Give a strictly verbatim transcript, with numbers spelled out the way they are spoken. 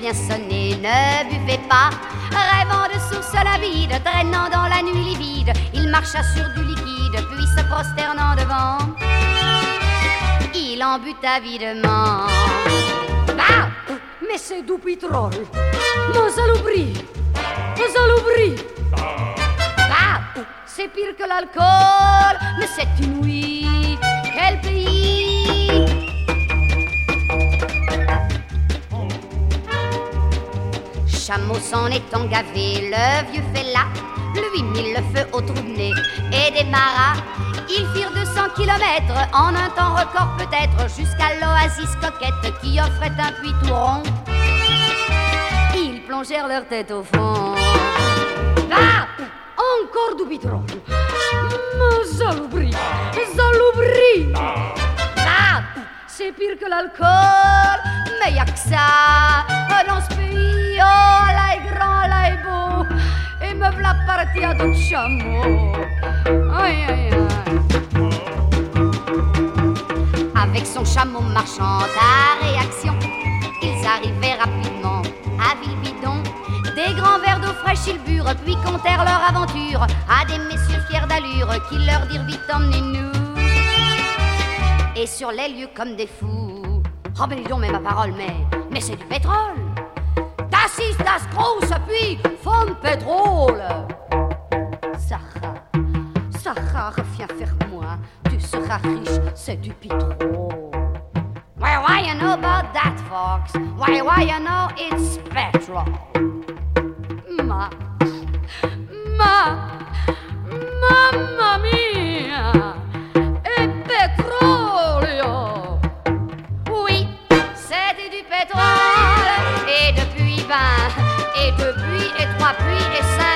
rien sonné, ne buvez pas. Rêvant de sources lavides, traînant dans la nuit livide, il marcha sur du liquide, puis se prosternant devant, il en but avidement. Ah, mais c'est du pétrole. Mon saloperie, mon saloperie. Ah, c'est pire que l'alcool, mais c'est inouï. Quel pays! Chameau s'en étant gavé, le vieux fella lui mit le feu au trou de nez et démarra. Ils firent deux cents kilomètres en un temps record peut-être, jusqu'à l'oasis coquette qui offrait un puits tout rond. Ils plongèrent leur tête au fond. Ah, encore du pétrole. Mon saloperie, saloperie. Ah, c'est pire que l'alcool, mais y'a que ça dans ce pays. Oh, là est grand, là est beau, et me v'là parti à d'autres chameaux. Aïe, aïe, aïe. Avec son chameau marchand à réaction, ils arrivaient rapidement à Villebidon. Des grands verres d'eau fraîche ils burent, puis contèrent leur aventure à des messieurs fiers d'allure qui leur dirent vite emmenez-nous. Et sur les lieux comme des fous, oh ben dis donc, mais ma parole, mais, mais c'est du pétrole. Das ist das große puits vom pétrole. Sarah, Sarah, reviens vers moi, tu seras riche, c'est du pétrole. Why, why you know about that, Fox? Why, why you know it's petrol? Ma, ma, mamma mia, e petrolio. Oui, c'était du pétrole, et depuis ben, et depuis et trois puits et cinq